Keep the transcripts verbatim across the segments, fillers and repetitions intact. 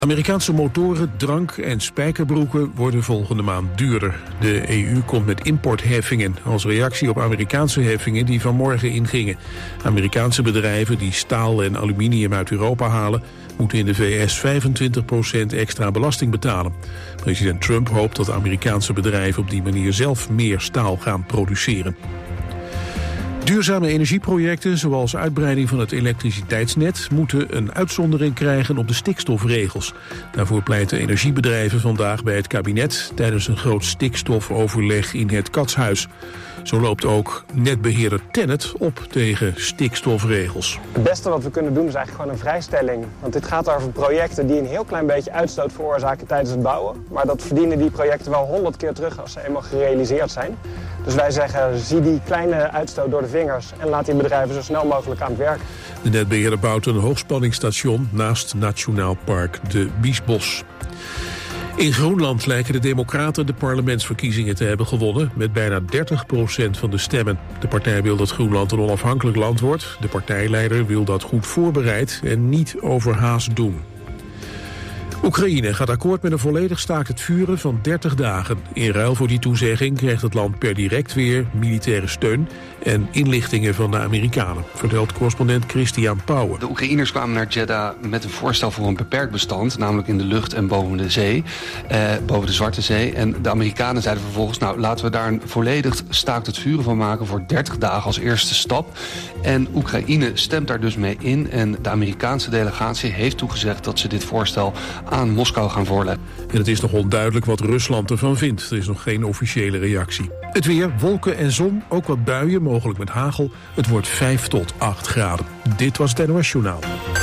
Amerikaanse motoren, drank en spijkerbroeken worden volgende maand duurder. De E U komt met importheffingen als reactie op Amerikaanse heffingen die vanmorgen ingingen. Amerikaanse bedrijven die staal en aluminium uit Europa halen moeten in de V S vijfentwintig procent extra belasting betalen. President Trump hoopt dat Amerikaanse bedrijven op die manier zelf meer staal gaan produceren. Duurzame energieprojecten, zoals uitbreiding van het elektriciteitsnet, moeten een uitzondering krijgen op de stikstofregels. Daarvoor pleiten energiebedrijven vandaag bij het kabinet tijdens een groot stikstofoverleg in het Katshuis. Zo loopt ook netbeheerder TenneT op tegen stikstofregels. Het beste wat we kunnen doen is eigenlijk gewoon een vrijstelling. Want dit gaat over projecten die een heel klein beetje uitstoot veroorzaken tijdens het bouwen. Maar dat verdienen die projecten wel honderd keer terug als ze eenmaal gerealiseerd zijn. Dus wij zeggen, zie die kleine uitstoot door de vingers en laat die bedrijven zo snel mogelijk aan het werk. De netbeheerder bouwt een hoogspanningsstation naast Nationaal Park de Biesbos. In Groenland lijken de democraten de parlementsverkiezingen te hebben gewonnen met bijna dertig procent van de stemmen. De partij wil dat Groenland een onafhankelijk land wordt. De partijleider wil dat goed voorbereid en niet overhaast doen. Oekraïne gaat akkoord met een volledig staakt het vuren van dertig dagen. In ruil voor die toezegging krijgt het land per direct weer militaire steun en inlichtingen van de Amerikanen, vertelt correspondent Christian Pauwen. De Oekraïners kwamen naar Jeddah met een voorstel voor een beperkt bestand, namelijk in de lucht en boven de zee, eh, boven de Zwarte Zee. En de Amerikanen zeiden vervolgens, nou laten we daar een volledig staakt het vuren van maken voor dertig dagen als eerste stap. En Oekraïne stemt daar dus mee in en de Amerikaanse delegatie heeft toegezegd dat ze dit voorstel aan Moskou gaan voorleggen. En het is nog onduidelijk wat Rusland ervan vindt. Er is nog geen officiële reactie. Het weer, wolken en zon, ook wat buien, mogelijk met hagel. Het wordt vijf tot acht graden. Dit was het N O S Journaal.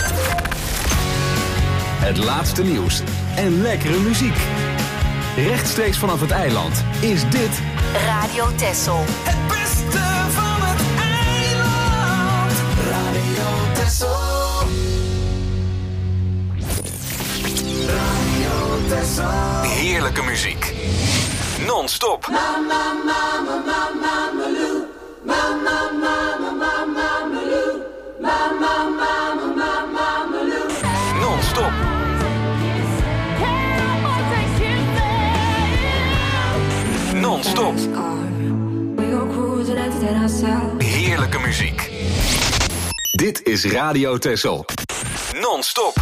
Het laatste nieuws en lekkere muziek. Rechtstreeks vanaf het eiland is dit Radio Texel. Het beste van het eiland. Radio Texel. Heerlijke muziek. Non-stop. Mama, mama, mama, maloo. Mama, mama, mama, maloo. Mama, mama, mama, maloo. Non-stop. Non-stop. Heerlijke muziek. Dit is Radio Texel. Non-stop.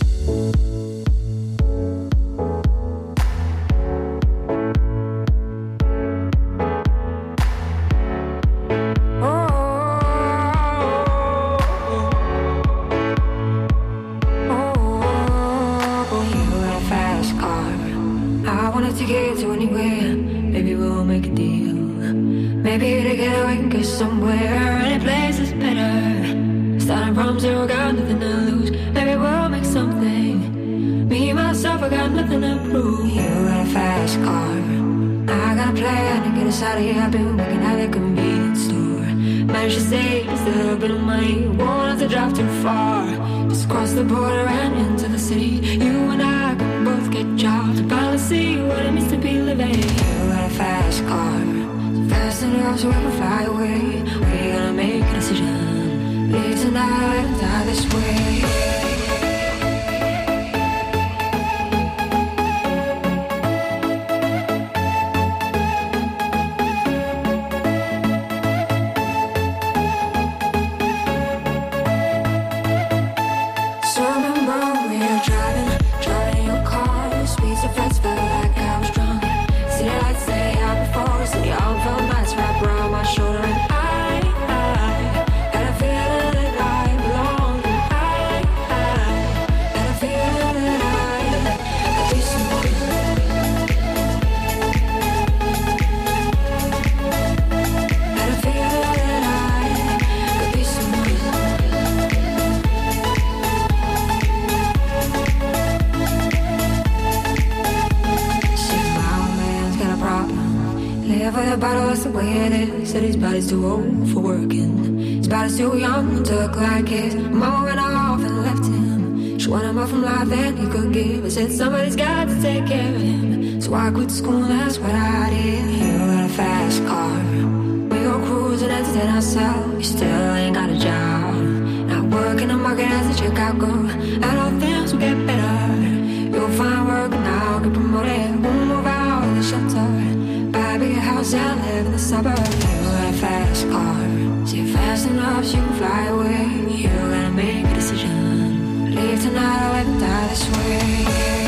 Maybe together we can go somewhere, any place is better. Starting from zero, got nothing to lose. Maybe we'll make something. Me, myself, I got nothing to prove. You got a fast car, I got a plan to get us out of here. I've been working at a convenience store. Managed to save just a little bit of money. Won't have to drive too far. Just cross the border and into the city. You and I can both get jobs and finally see what it means to be living. You got a fast car, fast enough so we can fly away. We're gonna make a decision. Live tonight and die this way. So remember we were driving, driving in your car. Speed so fast, felt like I was drunk. See the lights say out before, see the all felt nice wrapped around my shoulder. And I, I got a feeling that I belong. I, I got a feeling that I could be someone. Got a feeling that I could be someone. See, my old man's got a problem. Live with a bottle, that's the way it is. Said his body's too old for working. His body's too young to look like his. Mama went off and left him. She wanted more from life than he could give. I said somebody's got to take care of him. So I quit school, that's what I did. You got a fast car, we go cruising, entertain ourselves. You still ain't got a job, not working the market as a checkout girl. And all things will get better. won't get promoted, won't move out of the shelter. Buy a bigger house and live in the suburbs. You got a fast car, see fast enough so you can fly away. You gotta make a decision, leave tonight or let me die this way.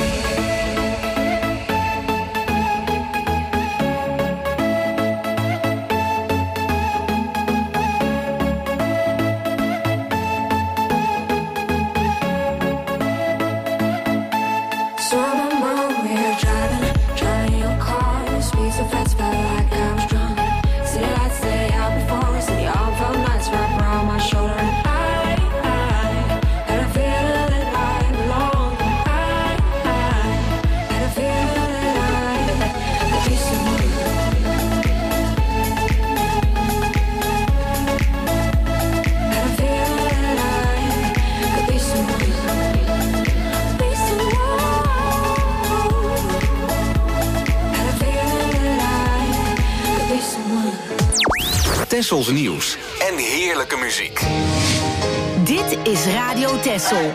Tessels nieuws en heerlijke muziek. Dit is Radio Tessel.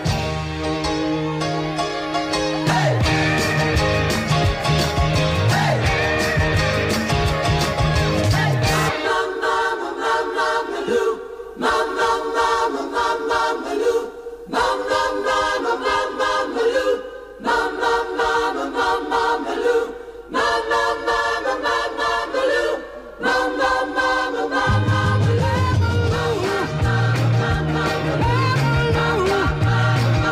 Mama,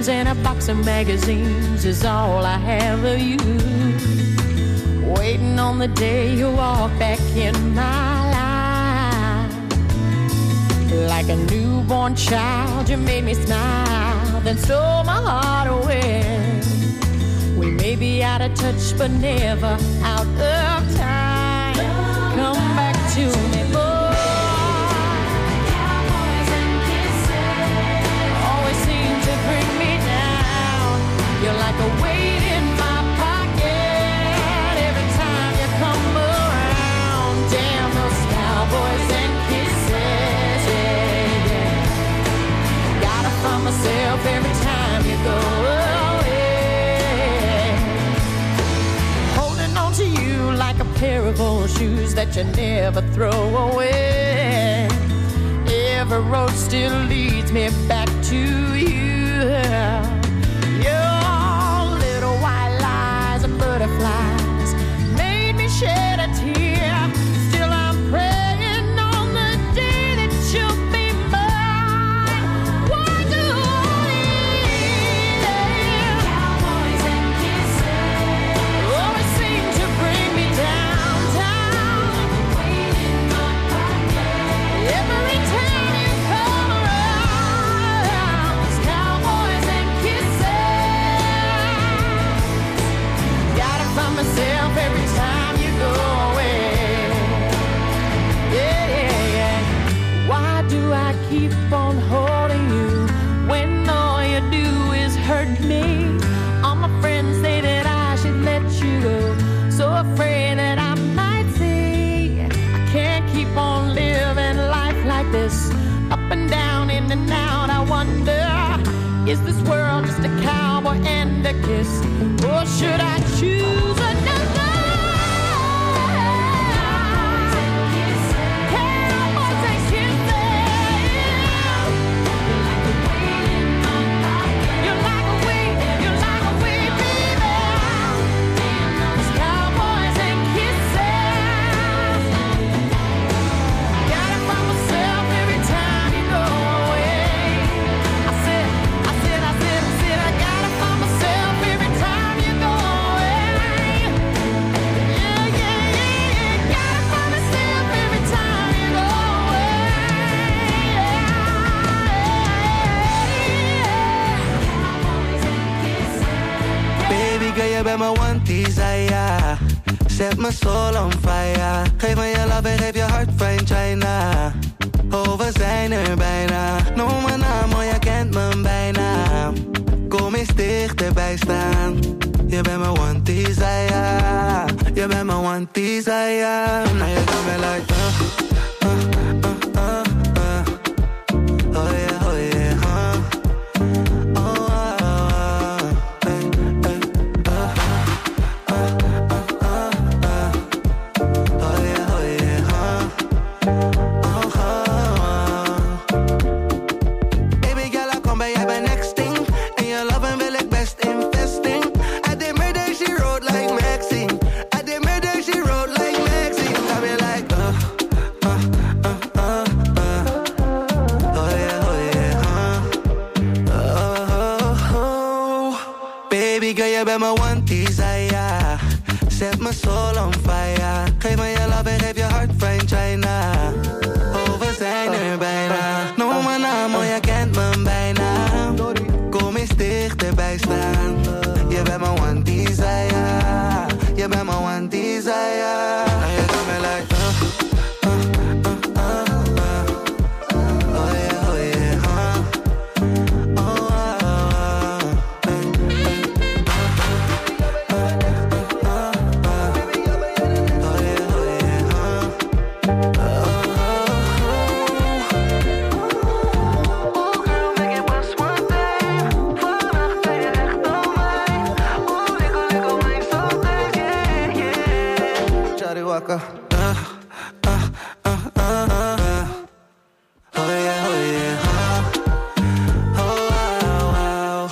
friends and a box of magazines is all I have of you. Waiting on the day you walk back in my life. Like a newborn child, you made me smile, then stole my heart away. We may be out of touch, but never out of time. Come back to me, boy. Cowboys and kisses always seem to bring me down. You're like a weight in my pocket every time you come around. Damn those cowboys and kisses, yeah, yeah. Gotta find myself every time you go away. Holding on to you like a pair of old shoes that you never throw away. Every road still leads me back to you. Your little white lies and butterflies made me shed a tear. Still I'm praying on the day that you'll be mine. Why do I cowboys and kisses always seem to bring me down, down? Every time you come around, it's cowboys and kisses. Gotta find myself every time you go away. Yeah, yeah, yeah. Why do I keep on holding you when all you do is hurt me? All my friends say that I should let you go, so afraid that I might say I can't keep on living life like this, up and down, in and out. I wonder, is this world just a cowboy and a kiss, or should I choose another? Cowboys and kisses. Cowboys and kisses. You're like a weight, you're like a weight, baby. It's cowboys and kisses. Gotta find myself every time you go away. I said, I said, I said, I said, I gotta find myself every time you go away. Yeah, yeah, yeah, yeah. Gotta find myself every time you go away. Cowboys and kisses. Baby girl, je bent mijn one desire. Zet mijn soul on fire. Geef me je love en geef je hart fijn China. Oh, we zijn er bijna. Noem mijn naam, oh, je kent me bijna. Kom eens dichterbij staan. Je bent mijn one desire. Je bent mijn one desire. Nou, je kan me like, uh, uh, uh, uh, uh. Oh yeah, oh yeah, huh. Oh, oh, oh, hey, hey, uh, uh, uh, uh, uh. Oh yeah, oh yeah, huh. Oh, oh, oh. Baby girl, I kom bij jij bij next thing. En je love wil ik best investing. I did murder, she wrote like Maxine. I did murder, she wrote like Maxine. I be like, uh, uh, uh, uh, uh. Oh yeah, oh yeah, huh. Oh, oh, oh. Baby girl, je bent mijn one desire. Zet mijn soul on fire. Geef me je love en geef je hart fijn China. Oh, we zijn er bijna. Noem mijn naam, oh, je kent me bijna. Kom eens dichterbij staan. Je bent mijn one desire. Je bent mijn one desire. Nou, je kan me like, uh, uh, uh, uh, uh. Oh yeah, oh yeah, huh. Oh, oh, oh, hey, hey, uh, uh, uh, uh, uh. Oh yeah, oh yeah, huh. Oh, oh, oh. Oh girl, make it was one day. Vannacht ben je echt aan mij. Oh, wikkel, wikkel, mijn zo tijd, yeah, yeah. Charlie Waka. Uh, uh, uh, uh, uh. Oh yeah, oh yeah, huh. Oh, wow, wow.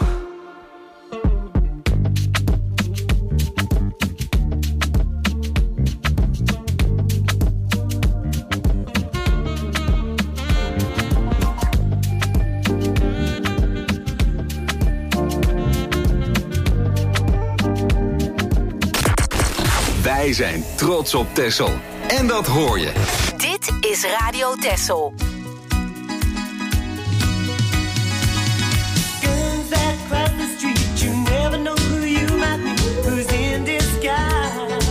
zijn trots op Texel. En dat hoor je. Dit is Radio Texel. Guns that cross the street, you never know who you might be, who's in disguise.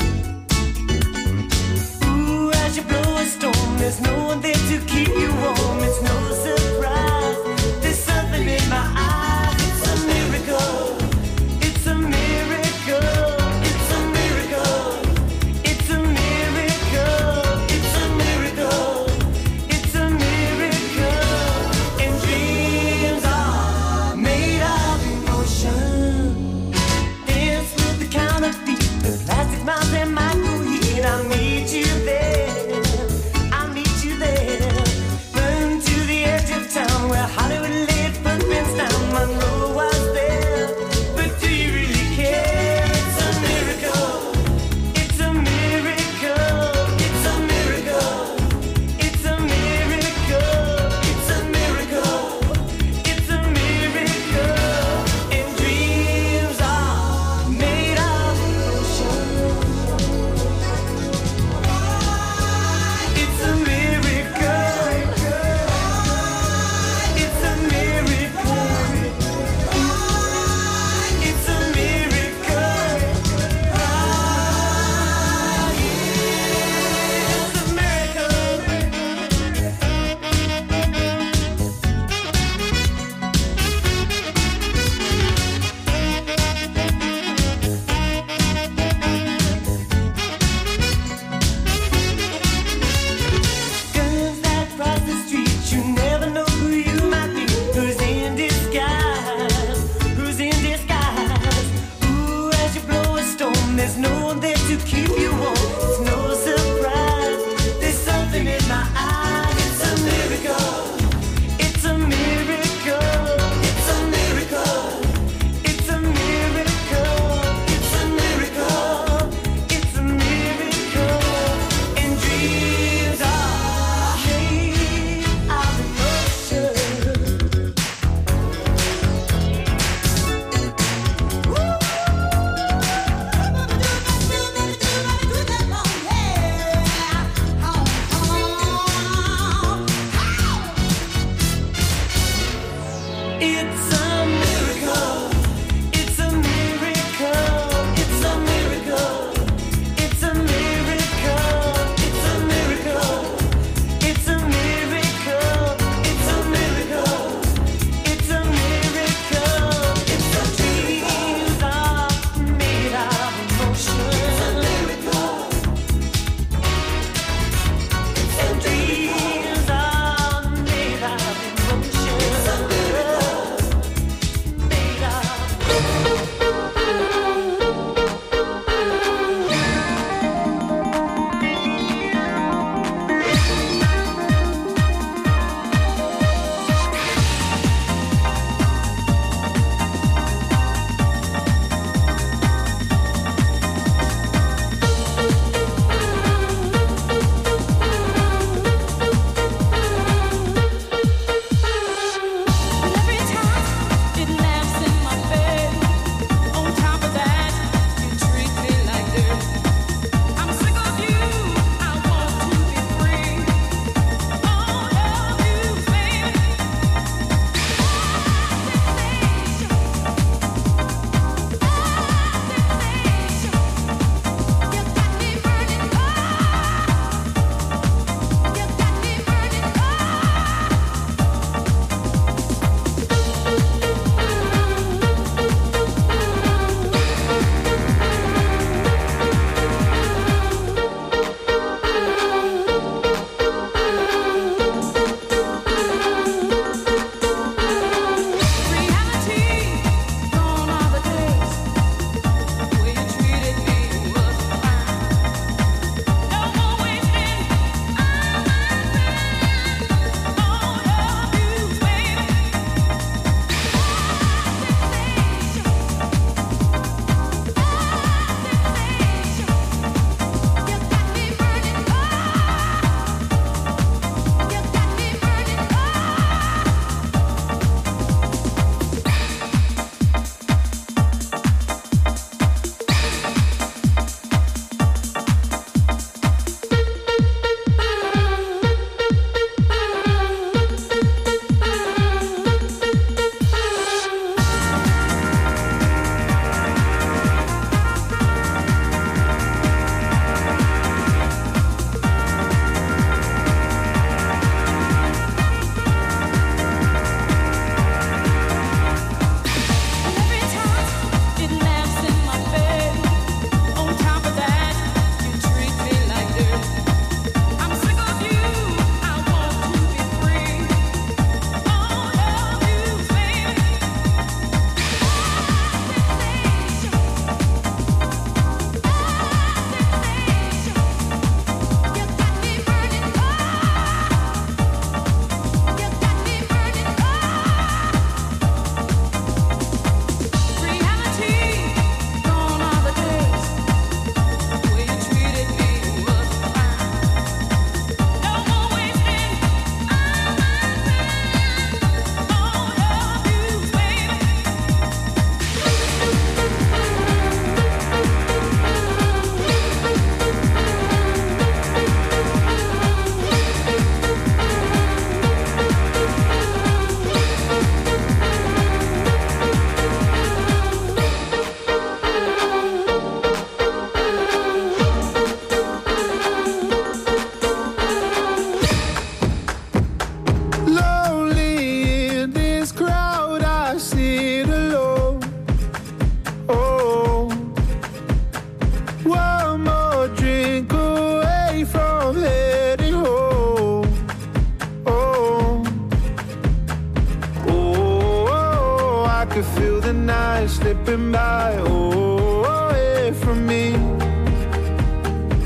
Ooh, as you blow a storm, there's no one there to keep you warm. It's no surprise, there's something in my eyes. It's a miracle, it's a miracle, it's a miracle, it's a miracle, it's a miracle, it's a miracle. And dreams are made of emotion. Dance with the counterfeit, the plastic mounds and microheat. I'll meet you there, I'll meet you there. Run to the edge of town where Hollywood laid footprints down. Monroe was there, but do you really care? It's a miracle, it's a miracle, it's a miracle, it's a miracle, it's a miracle, it's a miracle. And dreams are made of emotion.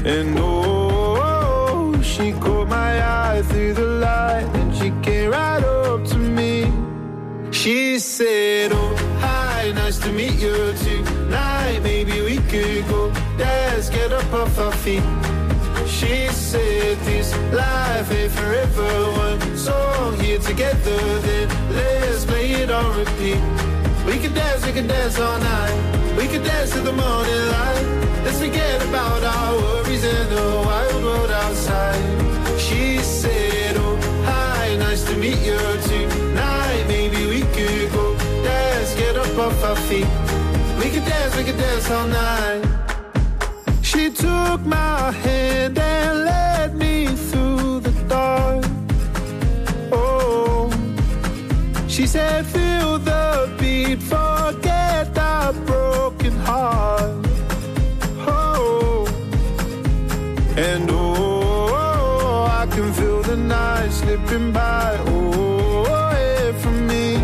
And oh, she caught my eye through the light, and she came right up to me. She said, oh, hi, nice to meet you tonight. Maybe we could go dance, get up off our feet. She said this life ain't forever. One song here together, then let's play it on repeat. We can dance, we can dance all night. We can dance to the morning light. Let's forget about our worries and the wild world outside. She said, oh, hi, nice to meet you tonight. Maybe we could go dance, get up off our feet. We can dance, we can dance all night. She took my hand and led me through the dark. Oh, she said, feel the beat, forget our broken heart. Oh, and oh, I can feel the night slipping by. Oh, away from me.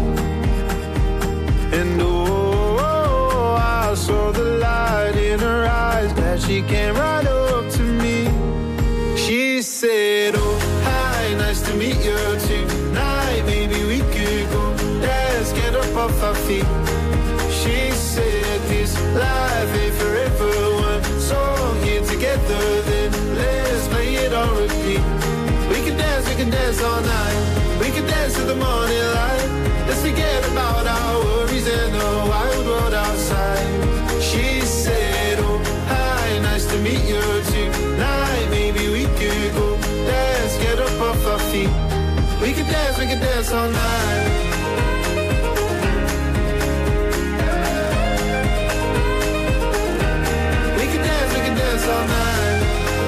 And oh, I saw the light in her eyes. Glad she came right up to me. She said, oh, hi, nice to meet you tonight. Maybe we could go dance, get up off our feet. She said this life ain't forever. One song here together, then let's play it on repeat. We can dance, we can dance all night. We can dance to the morning light. Let's forget about our worries and the wild world outside. She said, oh, hi, nice to meet you tonight. Maybe we could go dance, get up off our feet. We can dance, we can dance all night. We can dance, we can dance all night.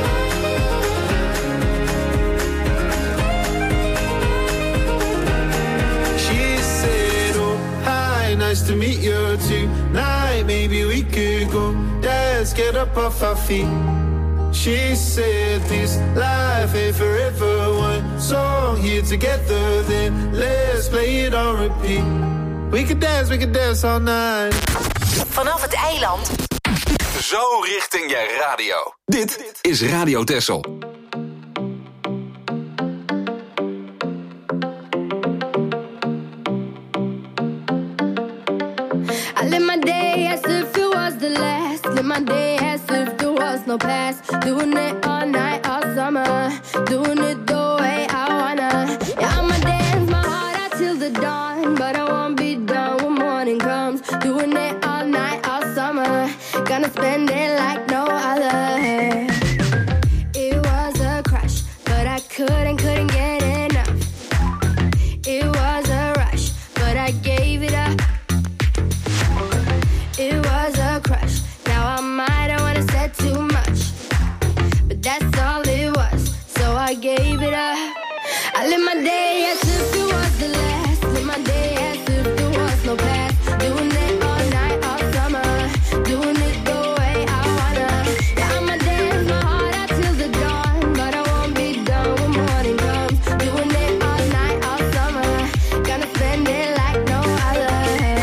She said, oh, hi, nice to meet you tonight. Maybe we could go dance, get up off our feet. She said this life ain't forever. One song here together, then let's play it on repeat. We can dance, we can dance all night. Vanaf het eiland. Zo richting je radio. Dit is Radio Texel. I live my day as if it was the last. Live my day as if there was no past. Doing it all night, all summer. Doing it the way I wanna. Yeah, I'ma dance my heart out till the dawn. But I won't be done when morning comes. Doing it all night, all summer. Gonna spend it like no other. It was a crush, but I couldn't, couldn't get enough. It was a rush, but I gave it up. It was a crush. Now I might have wanna said too much, but that's all it was. So I gave it up. I live my day as if it was the last. Live my day as if there was no past. Doing it all night, all summer. Doing it the way I wanna. Yeah, I'ma dance my heart out till the dawn, but I won't be done when morning comes. Doing it all night, all summer. Gonna spend it like no other.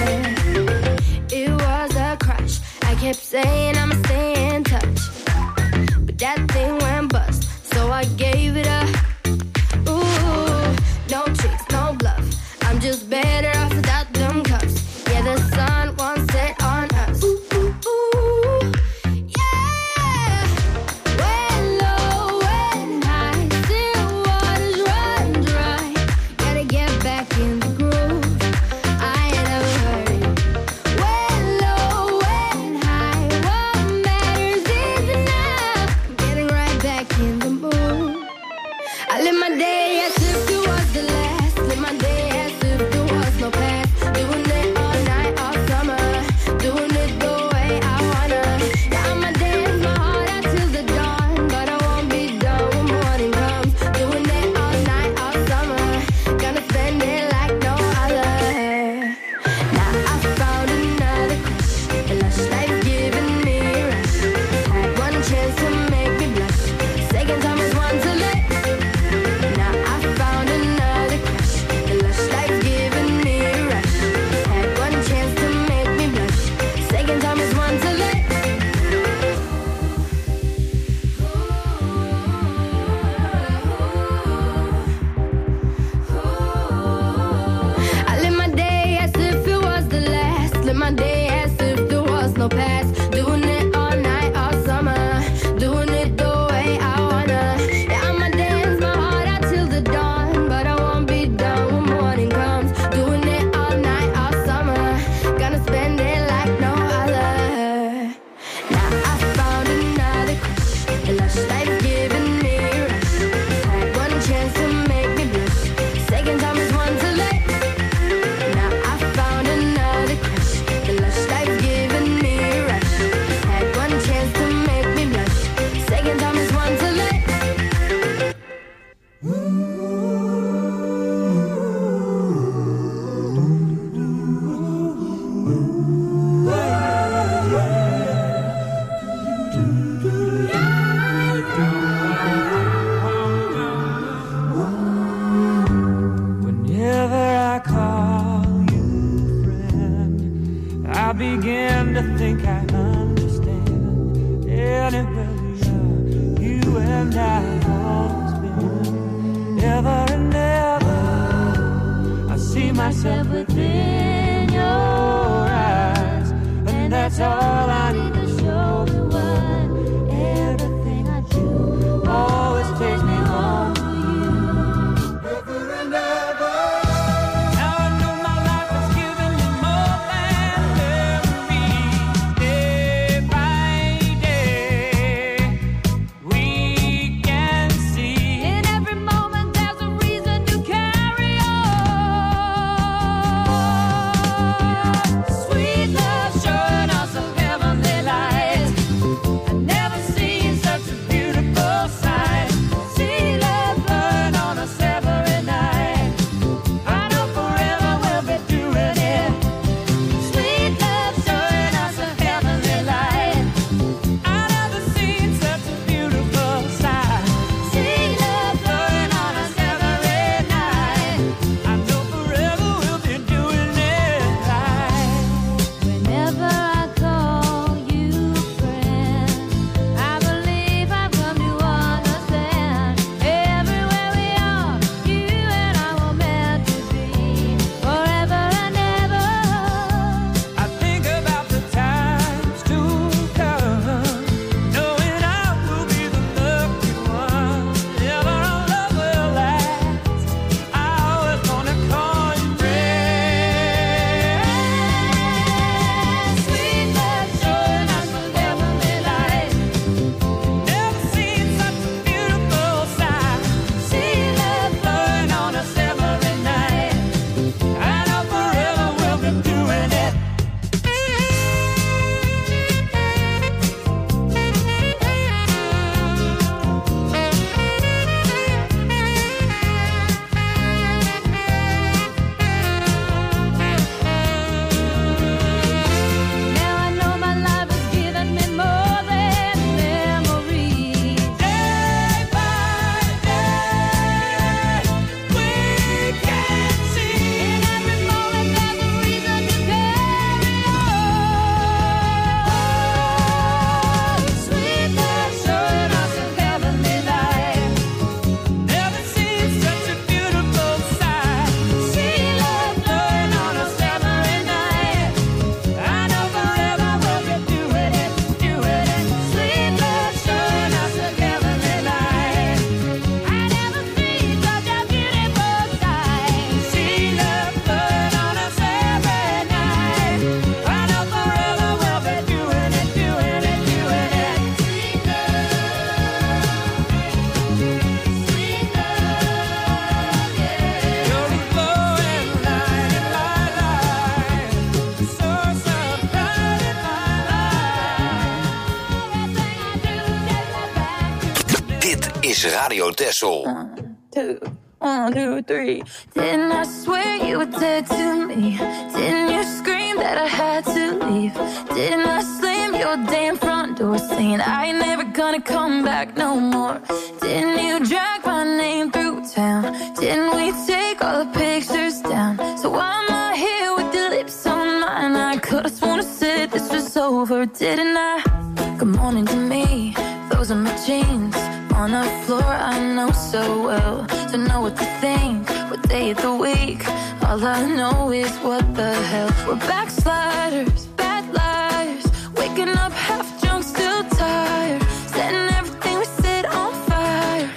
It was a crush. I kept saying I'ma stay in touch, but that thing went bust, so I gave it up. Ooh, myself within your eyes, and that's all I need to show me what everything I do always takes me home to you. Ever and ever. Now I know my life has given me more than memories. Day by day, we can see in every moment there's a reason to carry on. Sweet love showing us a heavenly light. I've never seen such a beautiful sight. See love burn on us every night. I know forever we'll be doing it. Sweet love showing us a heavenly light. I've never seen such a beautiful sight. See love burn on us every night. I know forever we'll be doing it right. Whenever I call you friend, I believe I've come to understand. Everywhere we are, you and I were meant to be forever and ever. I think about the times to come, knowing I will be the lucky one. Ever our love will last. I always wanna call you friend. Sweet love showing us a heavenly light. Never seen such a beautiful sight. See love burn on us every night. I know forever we'll be doing it. Now I know my life has given me more than memories. Day by day, we can see in every moment there's a reason to carry on. Sweet love showing us a heavenly light. Never seen such a beautiful sight. See love burn on us every night. I know forever we'll be doing it, doing it. Sweet love showing us a heavenly light. I never seen such a beautiful sight. See love burn on us every night. I know forever we'll be doing it, doing it, doing it. Sweet love, sweet love, yeah. You're the glowing light in my life, the source of pride in my life. Everything I do takes me back to Dit is Radio Texel. Two, one, two, three. Didn't I swear you were dead to me? Didn't you scream that I had to leave? Didn't I slam your damn front door saying I ain't never gonna come back no more? Didn't you drag my name through town? Didn't we take all the pictures down? So why am I here with the lips on mine? I could've sworn I said this was over, didn't I? Good morning to me, those are my jeans. On the floor I know so well to know what to think, what day of the week. All I know is what the hell. We're backsliders, bad liars, waking up half drunk, still tired, setting everything we said on fire.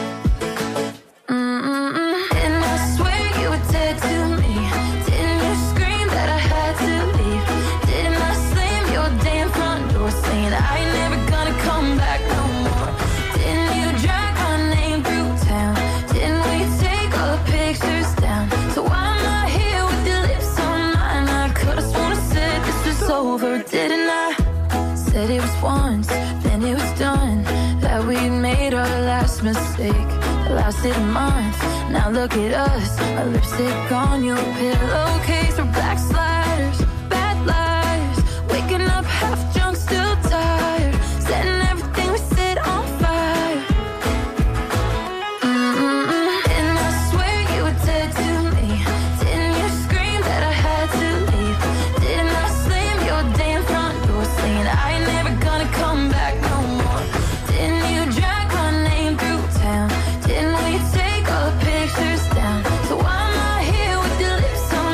Mm-mm-mm. Didn't I swear you were dead to me? Didn't you scream that I had to leave? Didn't I slam your damn front door saying I ain't never gonna come back no more? Didn't you drag my name through town? Didn't we take all the pictures down? So why am I here with your lips on mine? I could've sworn I said this was over, didn't I? Said it was once, then it was done, that we made our last mistake. Lasted a month, now look at us, our lipstick on your pillowcase. We're backsliders, bad liars, waking up half drunk, still tired, setting everything we said on fire. Mm-mm-mm. Didn't I swear you were dead to me? Didn't you scream that I had to leave? Didn't I slam your damn front door saying I ain't never gonna come back no more? Didn't you drag my name through town? Didn't we take all the pictures down? So why am I here with your lips on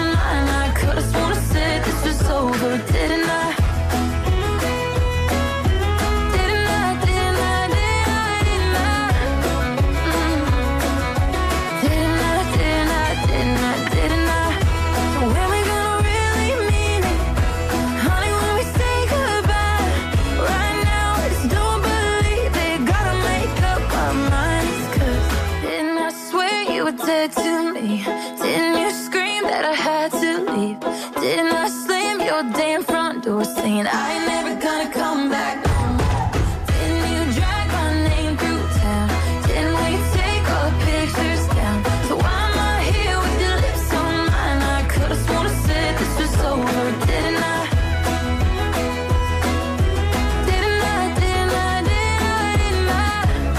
saying I ain't never gonna come back no more. Didn't you drag my name through town? Didn't we take our pictures down? So why am I here with your lips on mine? I could've sworn I said this was over, didn't I? Didn't I, didn't I, didn't I, didn't I?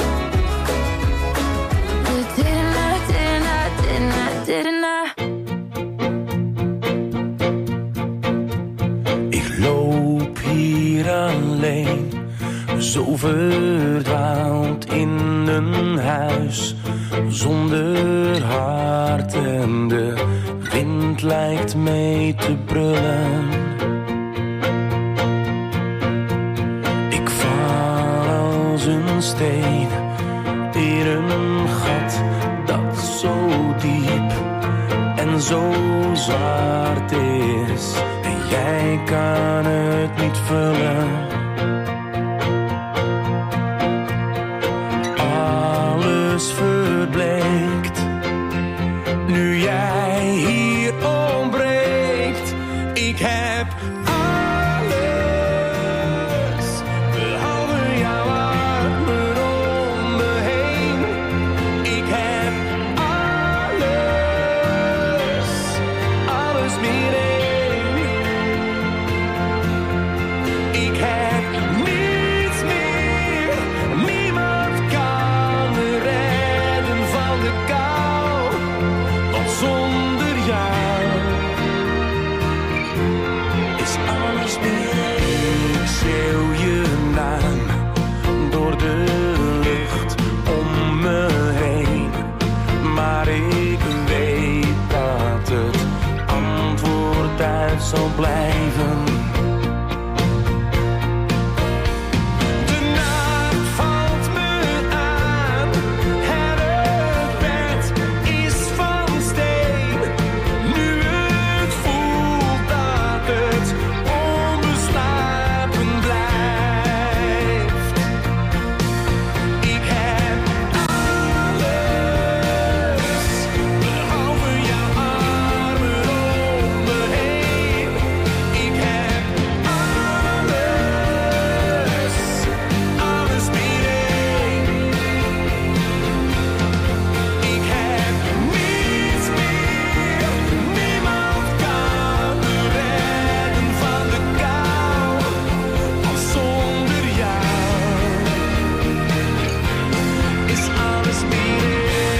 But didn't I, didn't I, didn't I, didn't I? Alleen, zo verdwaald in een huis zonder hart en de wind lijkt mee te brullen. Ik val als een steen in een gat dat zo diep en zo zwart is. En jij kan het niet vullen. Alles verbleekt nu jij hier ontbreekt. Ik heb alles behalve jouw armen om me heen. Ik heb alles, alles meer één. Ik heb niets meer, niemand kan me redden van de kou. Want zonder jou is alles meer. Ik schreeuw je naam door de lucht om me heen. Maar ik weet dat het antwoord uit zal blijven. De nacht valt me aan en het bed is van steen. Nu ik voel dat het onbeslapen blijft. Ik heb alles behalve jouw armen om me heen. Ik heb alles, alles meer één. Ik heb niets meer, niemand kan me redden van de kou. Want zonder jou is alles meer één.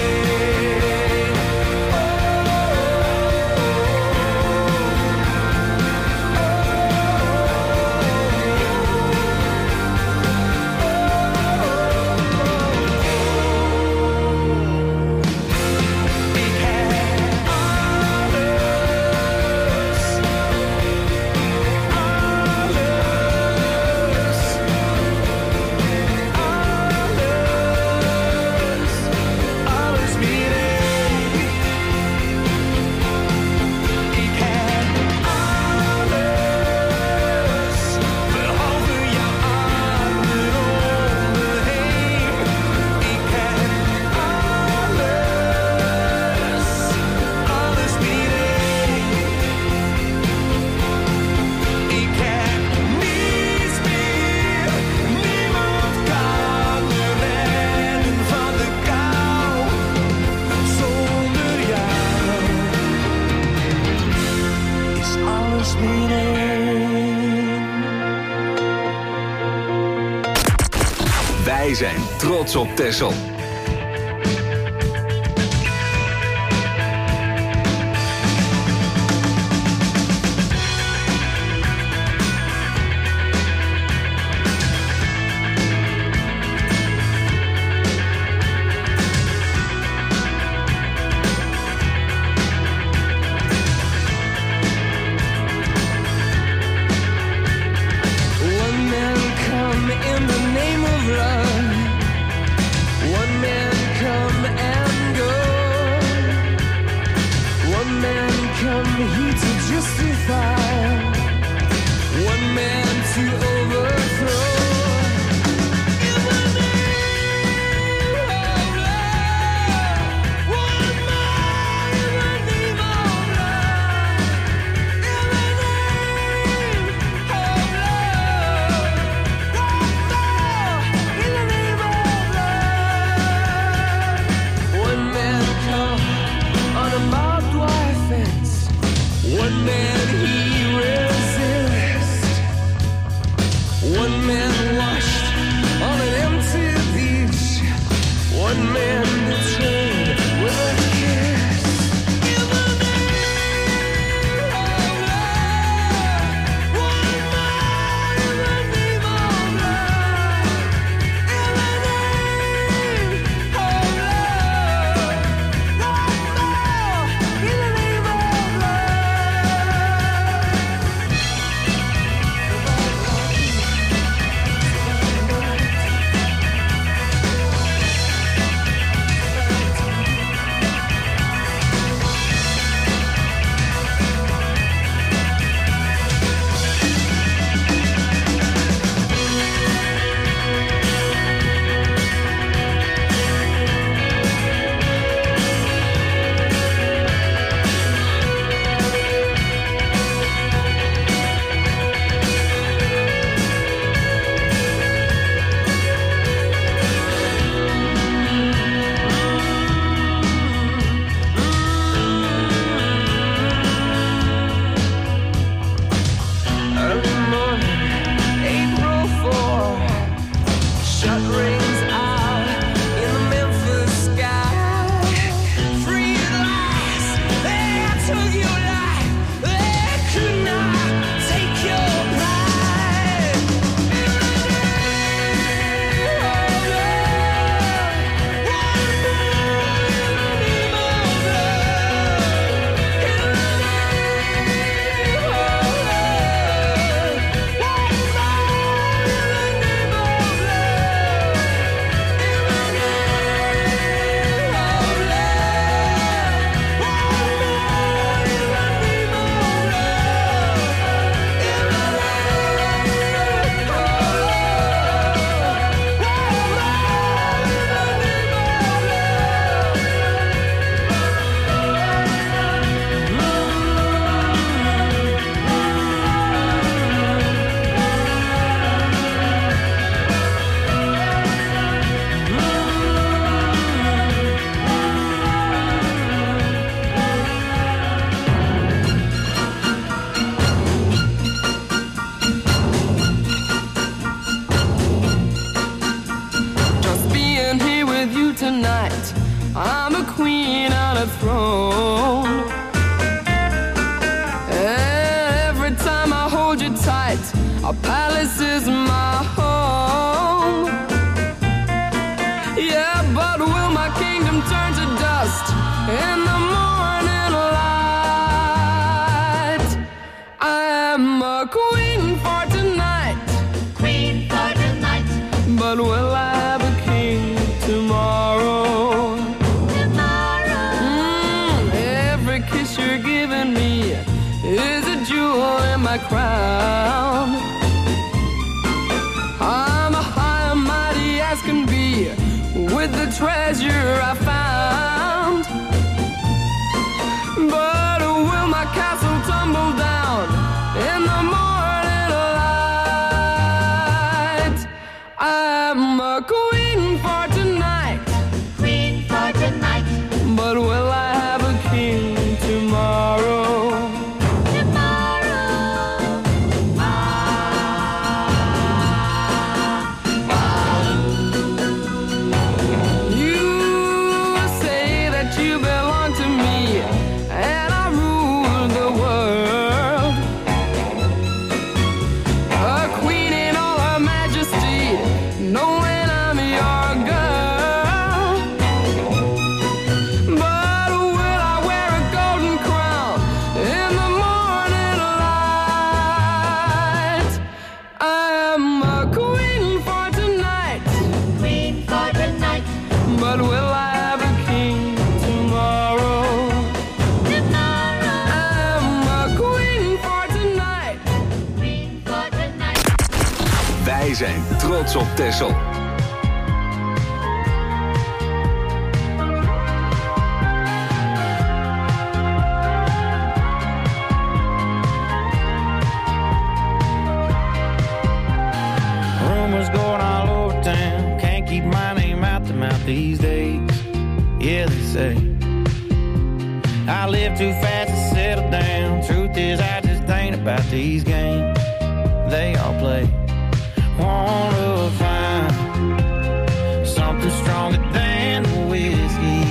Ik heb alles, alles, alles meer één. Ik heb alles, behalve jouw armen om me heen. Ik heb alles, alles meer één. Ik heb niets meer, niemand kan me redden van de kou. Zonder jou is alles meer één. Wij zijn trots op Texel. One man come in the name of love. One you tonight. I'm a queen on a throne. Every time I hold you tight, our palace is my home. Yeah, but will my kingdom turn to dust in the morning light? I am a queen for tonight. Queen for tonight. But will I have a king tomorrow? Tomorrow. Mm, every kiss you're giving me is a jewel in my crown. I'm a high and mighty as can be with the treasure I found. But will my castle tumble down in the morning light? I'm a queen for tonight. Queen for tonight. But will I have a king tomorrow? Wij zijn trots op Texel. Rumors going all over town. Can't keep my name out the mouth these days. Yeah, they say I live too fast to settle down. Truth is, I just ain't about these games they all play. Wanna find something stronger than the whiskey.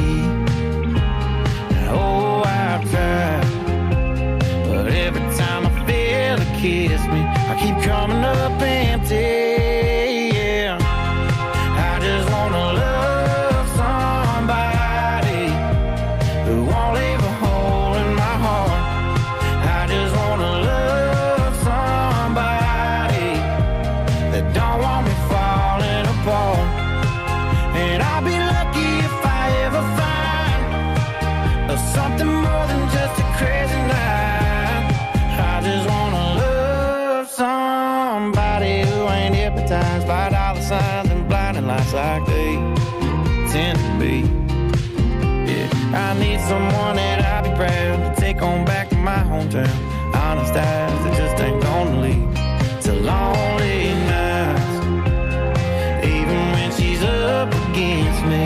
Oh, I've tried, but every time I feel it kiss me, I keep coming up empty. Yeah, I just wanna love somebody who won't leave a hole in my heart. I just wanna love somebody that don't want me falling apart. And I'll be lucky if I ever find something more than just a crazy night. I just wanna love somebody who ain't hypnotized by dollar signs and blinding lights like they tend to be. Yeah, I need someone that I'll be proud to take on back to my hometown. Honest eyes that just ain't gonna leave to lonely nights, even when she's up against me.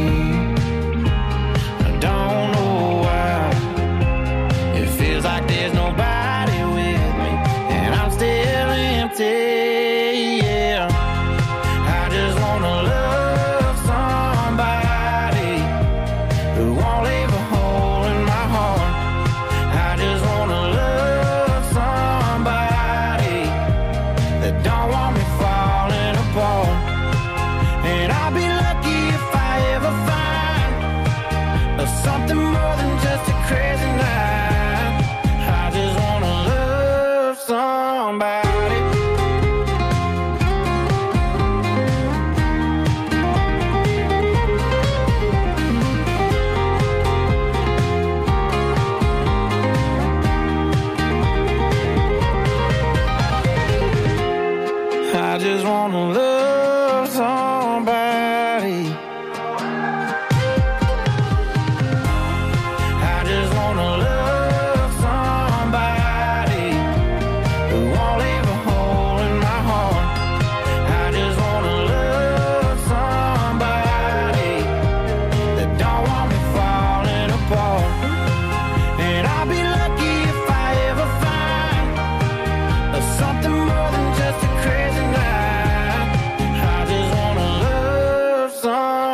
I don't know why it feels like there's nobody with me, and I'm still empty. Yeah, I just wanna love somebody who won't leave a hole in my heart. I just wanna love somebody that don't want me falling apart. And I'll be lucky if I ever find something more than just a crazy night. I just wanna love somebody. I just wanna love somebody. I just wanna love somebody who won't leave a hole in my heart. I just wanna love somebody that don't want me falling apart. And I'll be lucky if I ever find something more than just a crazy night. I just wanna love some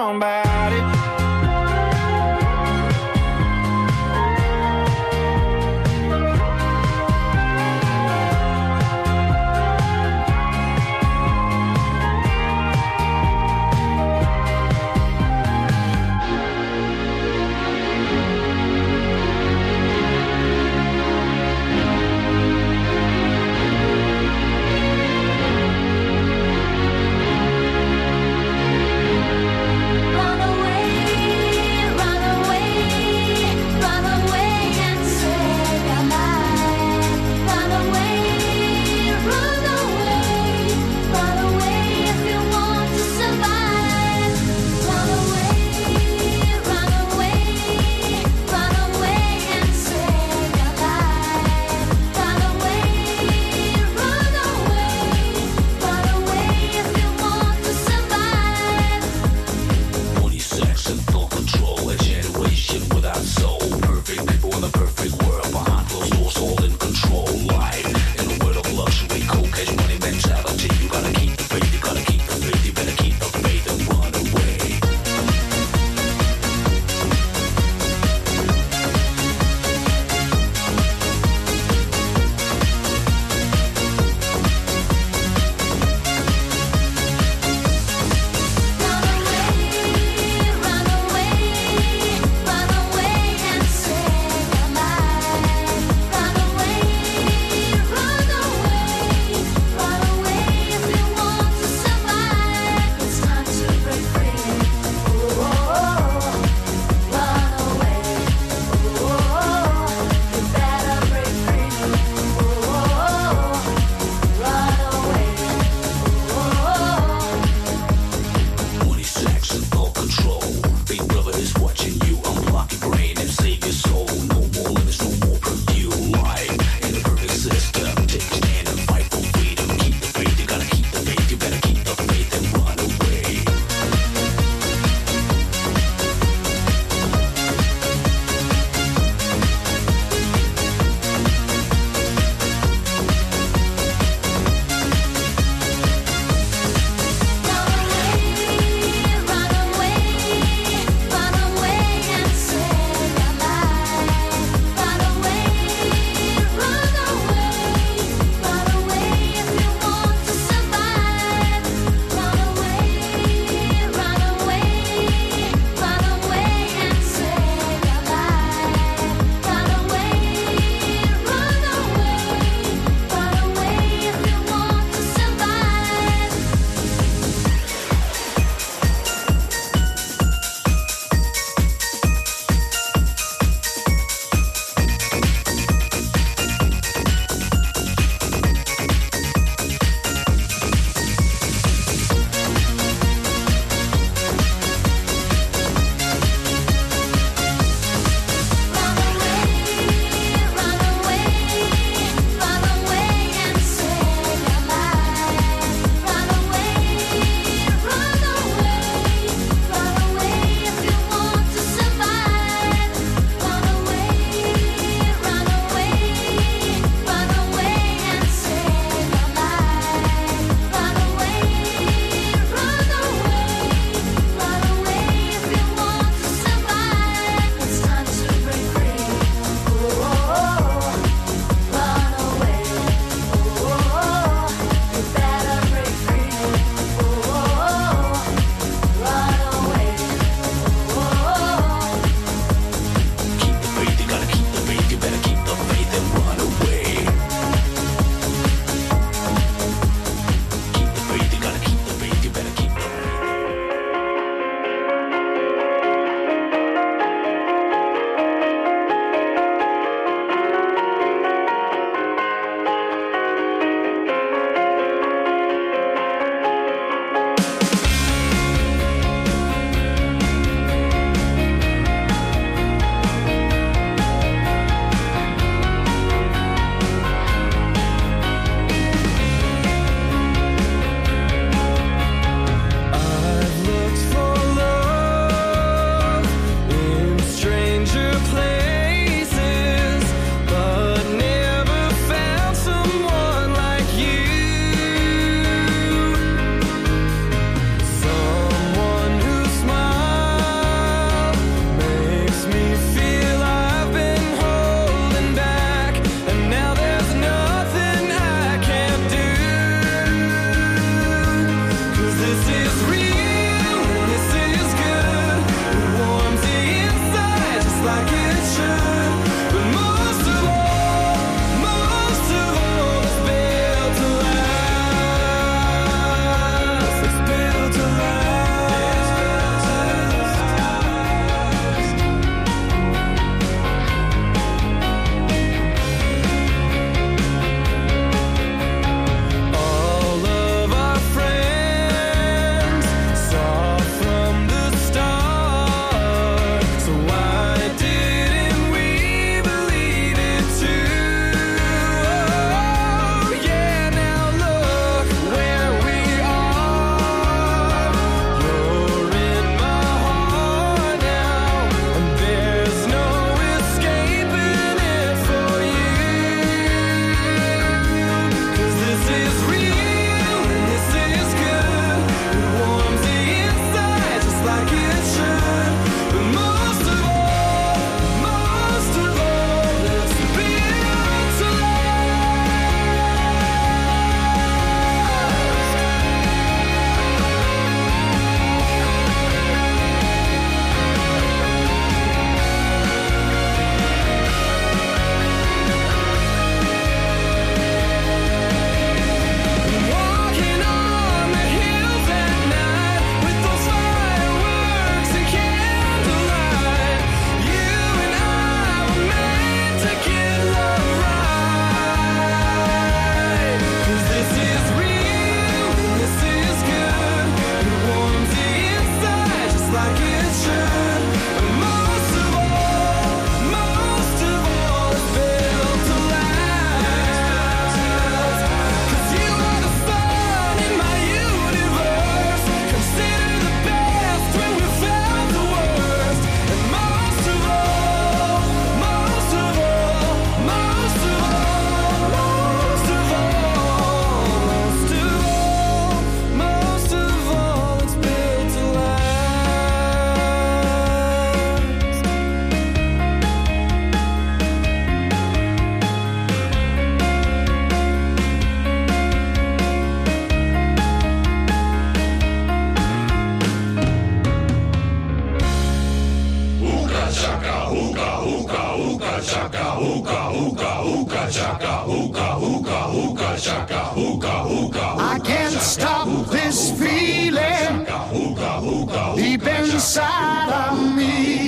hookah, hookah, hookah, chaka, hookah, hookah, hookah, chaka, hookah, hookah. I can't stop this feeling deep inside of me.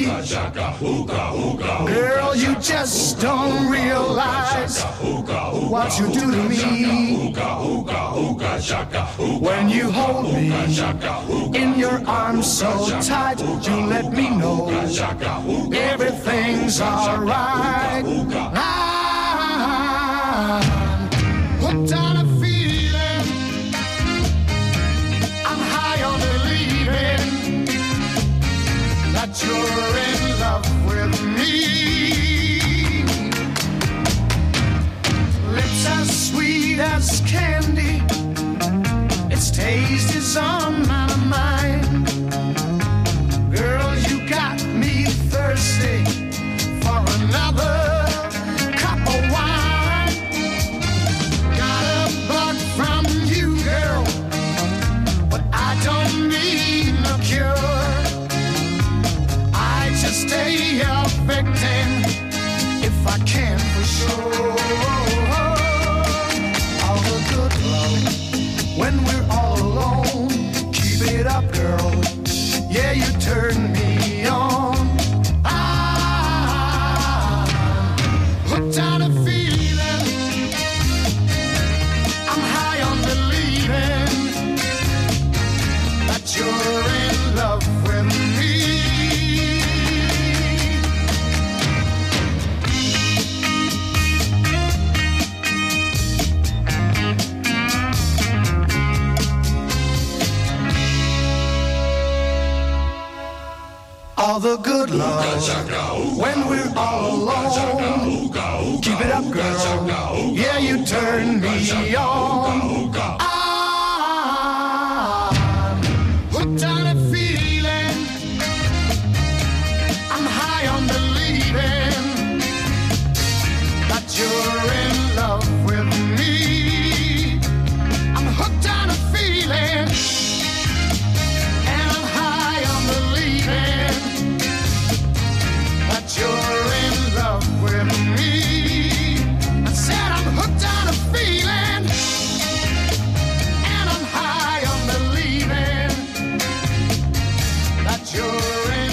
Girl, you just don't realize what you do to me. When you hold me in your arms so tight, you let me know everything's alright. I'm hooked on a feeling, I'm high on believing that you're in love with me. Lips as sweet as candy, its taste is on my mind. Girl, you got me thirsty for another cup of wine. Got a bug from you, girl, but I don't need no cure. I just stay a victim if I can for sure. All the good love when we're all alone. Keep it up, girl. Yeah, you turn me on. I'm hooked on a feeling, I'm high on believing that you're in love with me. All the good love when we're all alone. Keep it up, girl. Yeah, you turn me on. I'm hooked on a feeling, I'm high on believing that you're in love with me. I'm hooked on a feeling, and I'm high on believing that you're in love with me. I said I'm hooked on a feeling, and I'm high on believing that you're in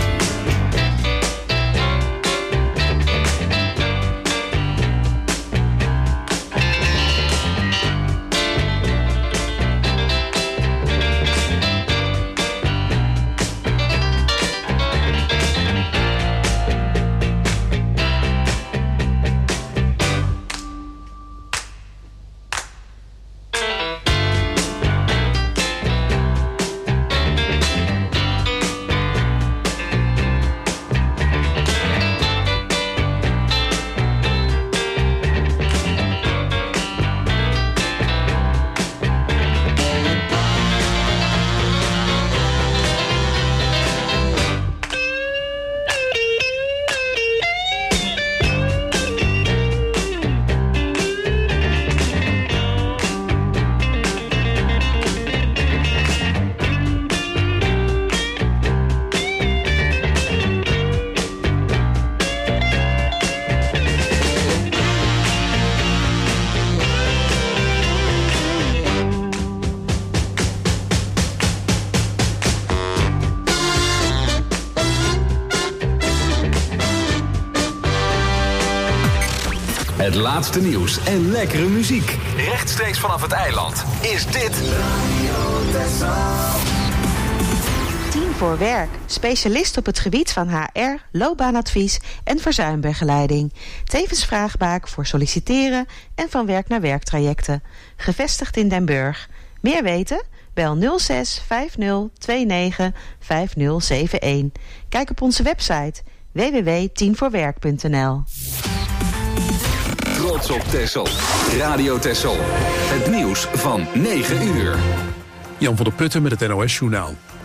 Het laatste nieuws en lekkere muziek. Rechtstreeks vanaf het eiland is dit... Tien voor Werk. Specialist op het gebied van H R, loopbaanadvies en verzuimbegeleiding. Tevens vraagbaak voor solliciteren en van werk naar werktrajecten. Gevestigd in Den Burg. Meer weten? Bel nul zes vijf nul twee negen vijf nul zeven een. Kijk op onze website w w w punt tien voor werk punt n l. Trots op Texel. Radio Texel. Het nieuws van negen uur. Jan van der Putten met het N O S Journaal.